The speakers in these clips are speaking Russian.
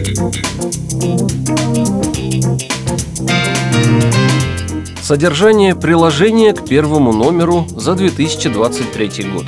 Содержание приложения к первому номеру за 2023 год.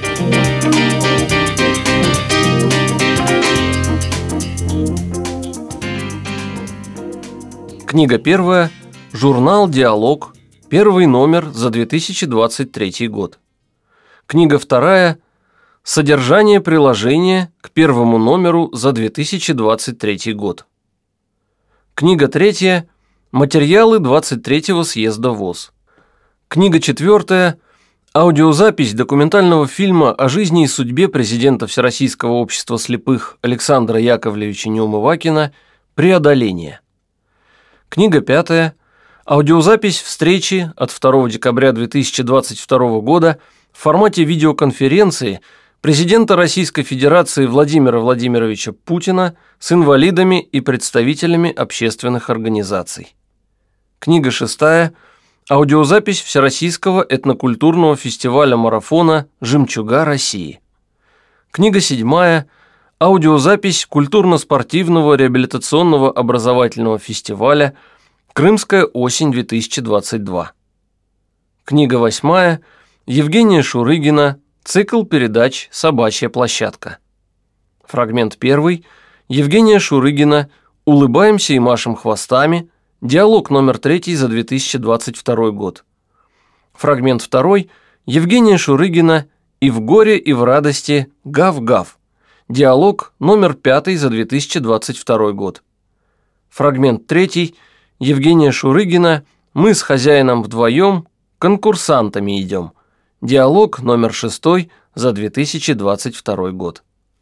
Книга первая. Журнал «Диалог». Первый номер за 2023 год. Книга вторая. Содержание приложения к первому номеру за 2023 год. Книга третья. Материалы 23-го съезда ВОС. Книга четвертая. Аудиозапись документального фильма о жизни и судьбе президента Всероссийского общества слепых Александра Яковлевича Неумывакина «Преодоление». Книга пятая. Аудиозапись встречи от 2 декабря 2022 года в формате видеоконференции президента Российской Федерации Владимира Владимировича Путина с инвалидами и представителями общественных организаций. Книга шестая. Аудиозапись Всероссийского этнокультурного фестиваля-марафона «Жемчуга России». Книга седьмая. Аудиозапись культурно-спортивного реабилитационного образовательного фестиваля «Крымская осень-2022». Книга восьмая. Евгения Шурыгина. Цикл передач «Собачья площадка». Фрагмент первый. Евгения Шурыгина. «Улыбаемся и машем хвостами». Диалог номер 3 за 2022 год. Фрагмент второй. Евгения Шурыгина. «И в горе, и в радости. Гав-гав». Диалог номер 5 за 2022 год. Фрагмент третий. Евгения Шурыгина. «Мы с хозяином вдвоем конкурсантами идем». Диалог номер 6 за 2022 год.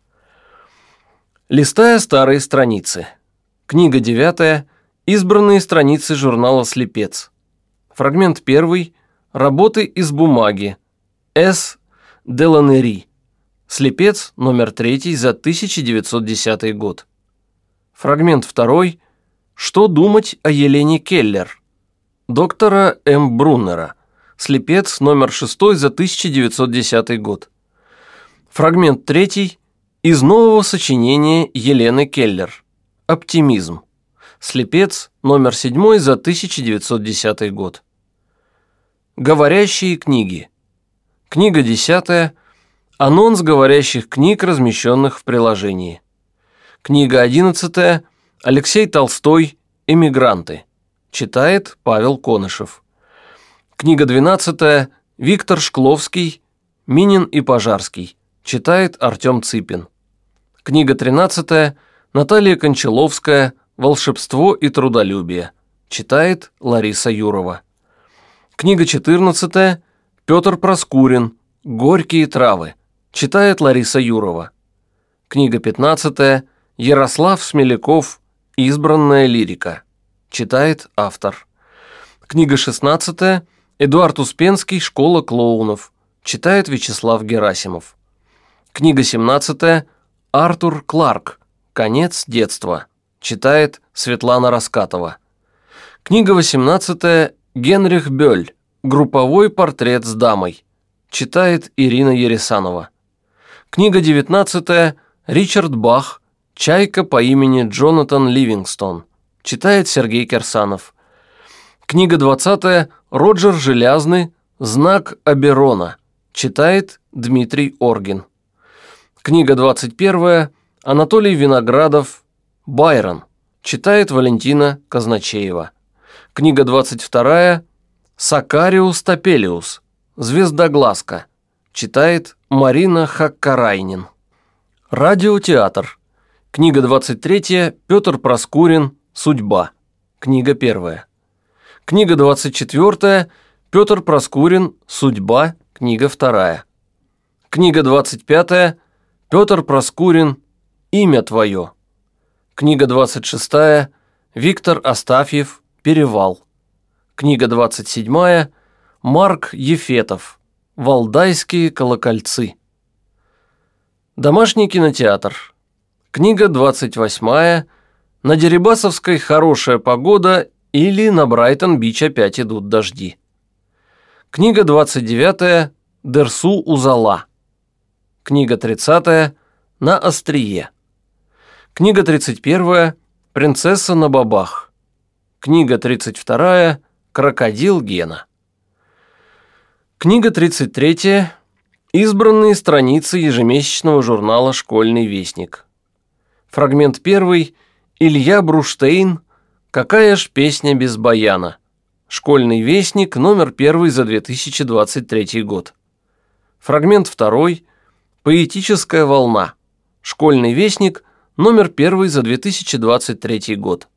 Листая старые страницы. Книга 9. Избранные страницы журнала «Слепец». Фрагмент 1. Работы из бумаги. С. Деланери. «Слепец» номер 3 за 1910 год. Фрагмент 2. Что думать о Елене Келлер? Доктора М. Бруннера. «Слепец» номер 6 за 1910 год. Фрагмент 3. Из нового сочинения Елены Келлер. «Оптимизм». «Слепец» номер 7 за 1910 год. Говорящие книги. Книга 10. Анонс говорящих книг, размещенных в приложении. Книга 11. Алексей Толстой. Эмигранты. Читает Павел Конышев. Книга 12. Виктор Шкловский. Минин и Пожарский. Читает Артем Цыпин. Книга 13. Наталья Кончаловская. «Волшебство и трудолюбие». Читает Лариса Юрова. Книга 14. Петр Проскурин. «Горькие травы». Читает Лариса Юрова. Книга 15. Ярослав Смеляков. «Избранная лирика». Читает автор. Книга 16. Эдуард Успенский. «Школа клоунов». Читает Вячеслав Герасимов. Книга 17. Артур Кларк. «Конец детства». Читает Светлана Раскатова. Книга 18. Генрих Бёль. «Групповой портрет с дамой». Читает Ирина Ересанова. Книга 19. Ричард Бах. «Чайка по имени Джонатан Ливингстон». Читает Сергей Кирсанов. Книга 20. Роджер Желязный. «Знак Оберона». Читает Дмитрий Оргин. Книга 21. Анатолий Виноградов. «Байрон». Читает Валентина Казначеева. Книга 22. Сакариус Топелиус. «Звездоглазка». Читает Марина Хаккарайнин. Радиотеатр. Книга 23. Петр Проскурин. «Судьба». Книга 1. Книга 24. Петр Проскурин. «Судьба». Книга 2. Книга 25. Петр Проскурин. «Имя твое». Книга 26. Виктор Астафьев. «Перевал». Книга 27. Марк Ефетов. «Валдайские колокольцы». Домашний кинотеатр. Книга 28. На Дерибасовской хорошая погода или на Брайтон-Бич опять идут дожди. Книга 29. Дерсу Узала. Книга 30. На острие. Книга 31 «Принцесса на бобах». Книга 32 «Крокодил Гена». Книга 33 «Избранные страницы ежемесячного журнала «Школьный вестник». Фрагмент 1 «Илья Бруштейн. Какая ж песня без баяна». «Школьный вестник», номер 1 за 2023 год. Фрагмент 2 «Поэтическая волна». «Школьный вестник», номер 1 за 2023 год.